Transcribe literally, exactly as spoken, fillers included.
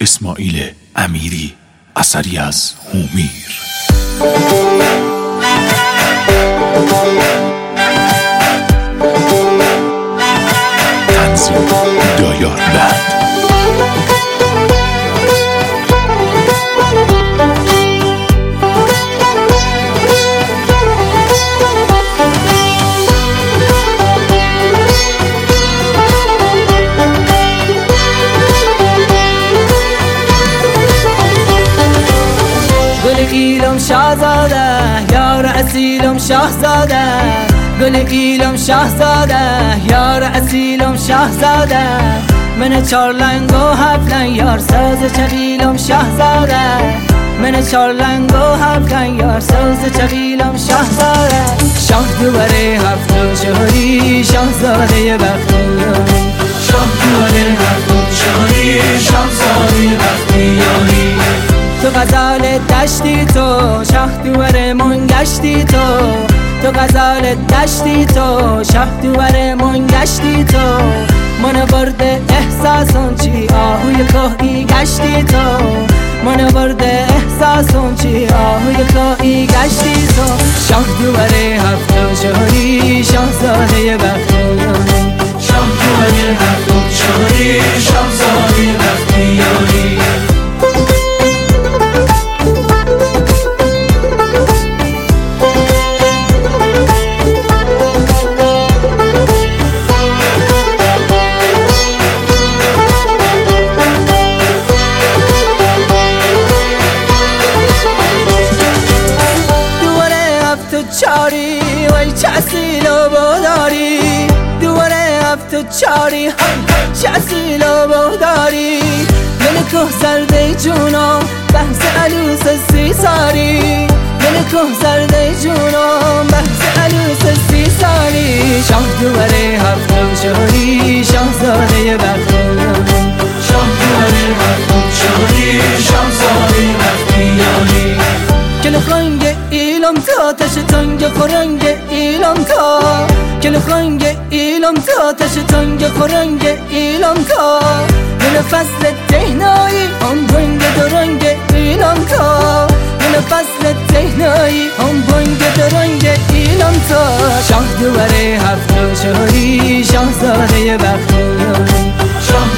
اسماعیل امیری، اثری از هومیر. تنظیم دایار بند. گل گیلم شاهزاده یار اصیلم شاهزاده، گل گیلم شاهزاده یار اصیلم شاهزاده، من چار لنگ و هفت لنگ یار ساز چویلم شاهزاده، من چار لنگ و هفت لنگ یار ساز چویلم شاهزاده، شاه دوباره هفت و شهری شاهزاده بختیاری، شاه دوباره هفت و شهری شاهزاده بختیاری. تو غزال دشتی تو شاه دوباره من گشتی تو، تو غزال دشتی تو شاه دوباره من گشتی تو، من برده احساسون چی آهوی کوهی گشتی تو، من برده احساسون چی آهوی کوهی گشتی تو، شاه دوباره هفت و شهری شاهزاده بختیاری، شاه دوباره هفت و شهری شاهزاده بختیاری. چاری وای چه اصیل و بوداری، دوباره هفت و چاری چه اصیل و بوداری، دل که زرده جونم بحث علوس سی ساری، دل که زرده جونم بحث علوس سی ساری، شاه دوباره هفت و شهری شاهزاده بختیاری، شاه دوباره هفت و شهری شاهزاده بختیاری. کل خنگ ایلم تا تش تنگ خورنگ ایلم تا، کل خنگ ایلم تا تش تنگ خورنگ ایلم تا، من فصل تهنایی هم بنگ درنگ ایلم تا، من فصل تهنایی هم بنگ درنگ ایلم تا، شاه دوباره هفت و شهری شاهزاده بختیاری، شاه